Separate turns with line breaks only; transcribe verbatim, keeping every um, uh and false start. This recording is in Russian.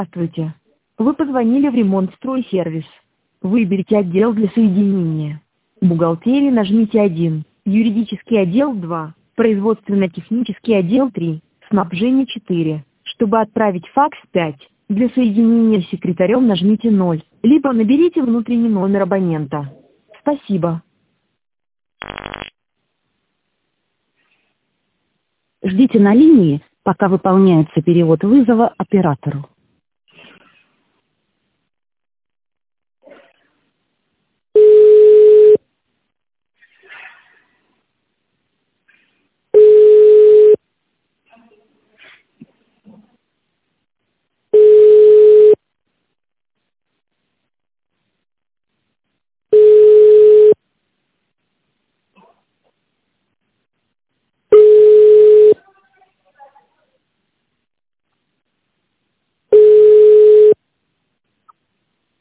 Здравствуйте. Вы позвонили в Ремонтстройсервис. Выберите отдел для соединения. Бухгалтерия нажмите один, юридический отдел два, производственно-технический отдел три, снабжение четыре. Чтобы отправить факс пять, для соединения с секретарем нажмите ноль, либо наберите внутренний номер абонента. Спасибо.
Ждите на линии, пока выполняется перевод вызова оператору.